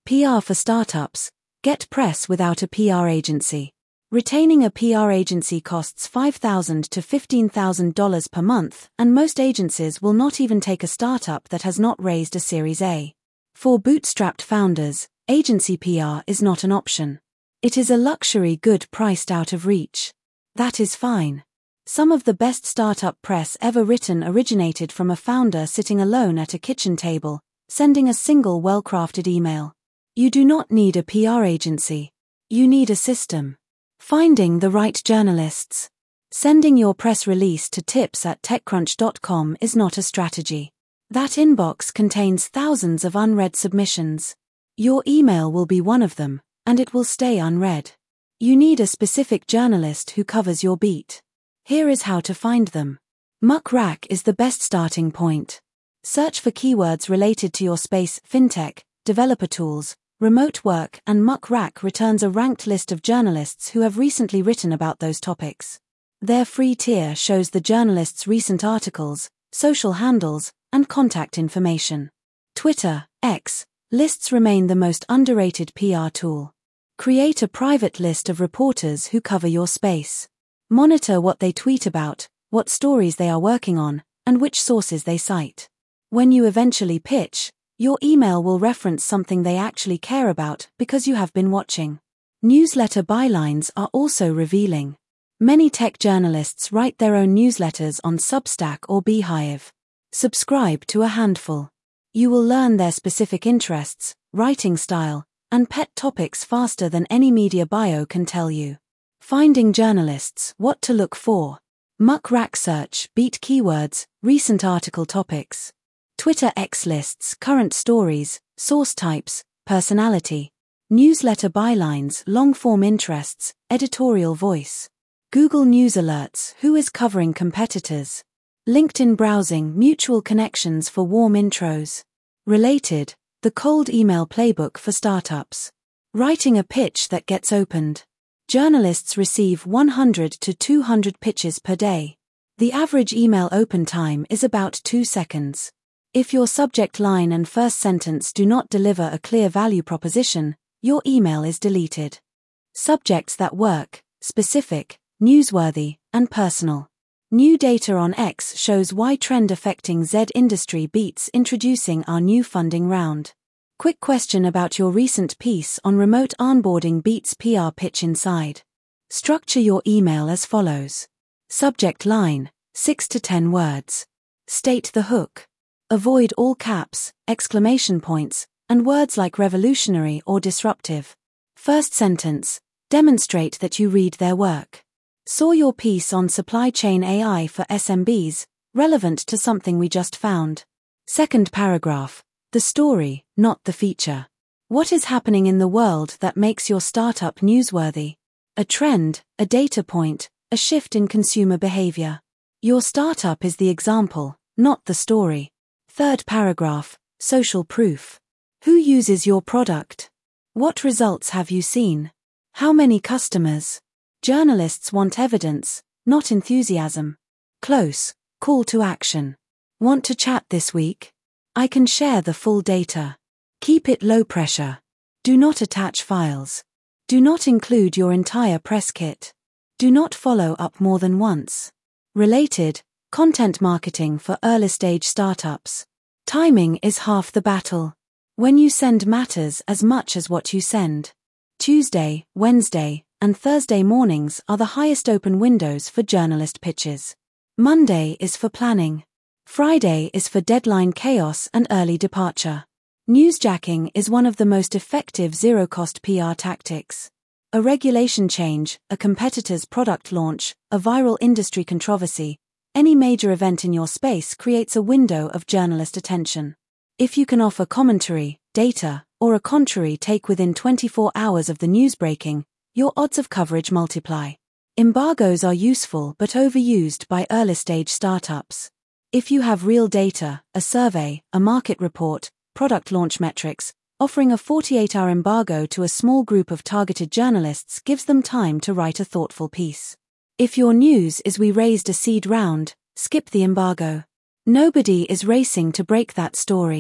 PR for startups. Get press without a PR agency. Retaining a PR agency costs $5,000 to $15,000 per month, and most agencies will not even take a startup that has not raised a Series A. For bootstrapped founders, agency PR is not an option. It is a luxury good priced out of reach. That is fine. Some of the best startup press ever written originated from a founder sitting alone at a kitchen table, sending a single well-crafted email. You do not need a PR agency. You need a system. Finding the right journalists. Sending your press release to tips@techcrunch.com is not a strategy. That inbox contains thousands of unread submissions. Your email will be one of them, and it will stay unread. You need a specific journalist who covers your beat. Here is how to find them. Muckrack is the best starting point. Search for keywords related to your space: fintech, developer tools, remote work, and Muckrack returns a ranked list of journalists who have recently written about those topics. Their free tier shows the journalists' recent articles, social handles, and contact information. Twitter, X, lists remain the most underrated PR tool. Create a private list of reporters who cover your space. Monitor what they tweet about, what stories they are working on, and which sources they cite. When you eventually pitch, your email will reference something they actually care about because you have been watching. Newsletter bylines are also revealing. Many tech journalists write their own newsletters on Substack or Beehive. Subscribe to a handful. You will learn their specific interests, writing style, and pet topics faster than any media bio can tell you. Finding journalists, what to look for. Muckrack search, beat keywords, recent article topics. Twitter X lists, current stories, source types, personality. Newsletter bylines, long-form interests, editorial voice. Google News alerts, who is covering competitors. LinkedIn browsing, mutual connections for warm intros. Related, the cold email playbook for startups. Writing a pitch that gets opened. Journalists receive 100 to 200 pitches per day. The average email open time is about 2 seconds. If your subject line and first sentence do not deliver a clear value proposition, your email is deleted. Subjects that work: specific, newsworthy, and personal. New data on X shows why trend affecting Z industry beats introducing our new funding round. Quick question about your recent piece on remote onboarding beats PR pitch inside. Structure your email as follows. Subject line, 6 to 10 words. State the hook. Avoid all caps, exclamation points, and words like revolutionary or disruptive. First sentence, demonstrate that you read their work. Saw your piece on supply chain AI for SMBs, relevant to something we just found. Second paragraph, the story, not the feature. What is happening in the world that makes your startup newsworthy? A trend, a data point, a shift in consumer behavior. Your startup is the example, not the story. Third paragraph, social proof. Who uses your product? What results have you seen? How many customers? Journalists want evidence, not enthusiasm. Close, call to action. Want to chat this week? I can share the full data. Keep it low pressure. Do not attach files. Do not include your entire press kit. Do not follow up more than once. Related, content marketing for early-stage startups. Timing is half the battle. When you send matters as much as what you send. Tuesday, Wednesday, and Thursday mornings are the highest open windows for journalist pitches. Monday is for planning. Friday is for deadline chaos and early departure. Newsjacking is one of the most effective zero-cost PR tactics. A regulation change, a competitor's product launch, a viral industry controversy, any major event in your space creates a window of journalist attention. If you can offer commentary, data, or a contrary take within 24 hours of the news breaking, your odds of coverage multiply. Embargoes are useful but overused by early-stage startups. If you have real data, a survey, a market report, product launch metrics, offering a 48-hour embargo to a small group of targeted journalists gives them time to write a thoughtful piece. If your news is we raised a seed round, skip the embargo. Nobody is racing to break that story.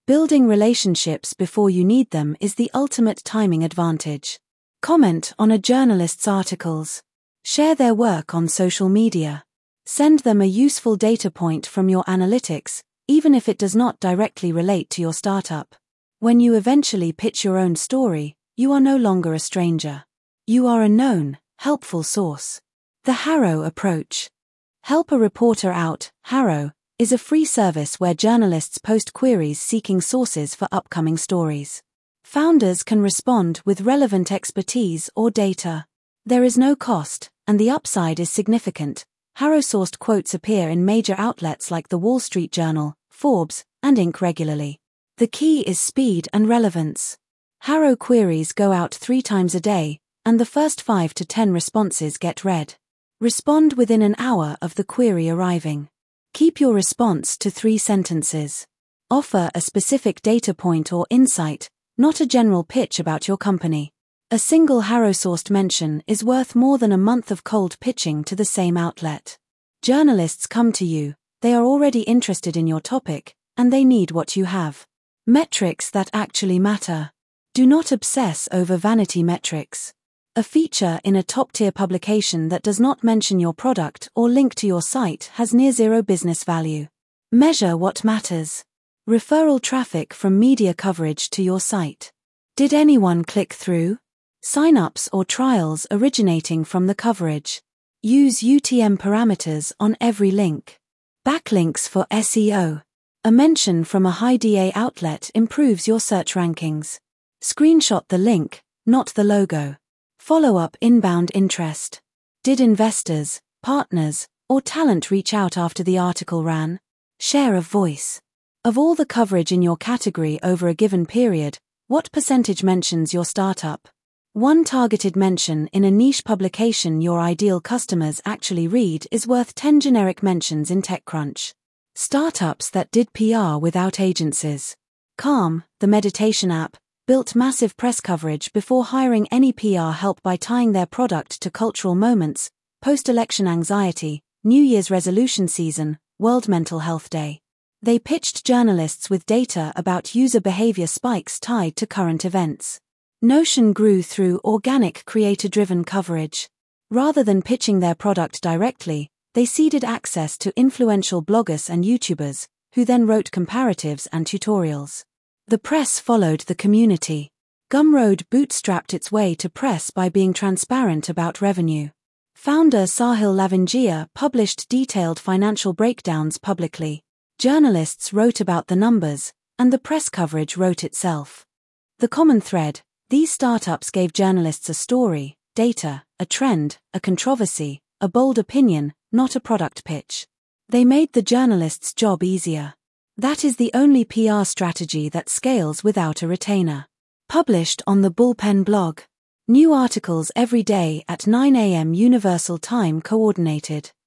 Building relationships before you need them is the ultimate timing advantage. Comment on a journalist's articles. Share their work on social media. Send them a useful data point from your analytics, even if it does not directly relate to your startup. When you eventually pitch your own story, you are no longer a stranger. You are a known, helpful source. The Harrow approach. Help a Reporter Out, Harrow, is a free service where journalists post queries seeking sources for upcoming stories. Founders can respond with relevant expertise or data. There is no cost, and the upside is significant. Harrow-sourced quotes appear in major outlets like The Wall Street Journal, Forbes, and Inc. regularly. The key is speed and relevance. Harrow queries go out 3 times a day, and the first 5 to 10 responses get read. Respond within an hour of the query arriving. Keep your response to 3 sentences. Offer a specific data point or insight, not a general pitch about your company. A single Harrow-sourced mention is worth more than a month of cold pitching to the same outlet. Journalists come to you, they are already interested in your topic, and they need what you have. Metrics that actually matter. Do not obsess over vanity metrics. A feature in a top-tier publication that does not mention your product or link to your site has near zero business value. Measure what matters. Referral traffic from media coverage to your site. Did anyone click through? Sign-ups or trials originating from the coverage. Use UTM parameters on every link. Backlinks for SEO. A mention from a high DA outlet improves your search rankings. Screenshot the link, not the logo. Follow-up inbound interest. Did investors, partners, or talent reach out after the article ran? Share of voice. Of all the coverage in your category over a given period, what percentage mentions your startup? One targeted mention in a niche publication your ideal customers actually read is worth 10 generic mentions in TechCrunch. Startups that did PR without agencies. Calm, the meditation app, built massive press coverage before hiring any PR help by tying their product to cultural moments, post-election anxiety, New Year's resolution season, World Mental Health Day. They pitched journalists with data about user behavior spikes tied to current events. Notion grew through organic creator-driven coverage. Rather than pitching their product directly, they seeded access to influential bloggers and YouTubers, who then wrote comparatives and tutorials. The press followed the community. Gumroad bootstrapped its way to press by being transparent about revenue. Founder Sahil Lavangia published detailed financial breakdowns publicly. Journalists wrote about the numbers, and the press coverage wrote itself. The common thread: these startups gave journalists a story, data, a trend, a controversy, a bold opinion, not a product pitch. They made the journalist's job easier. That is the only PR strategy that scales without a retainer. Published on the Bullpen blog. New articles every day at 9 a.m. Universal Time Coordinated.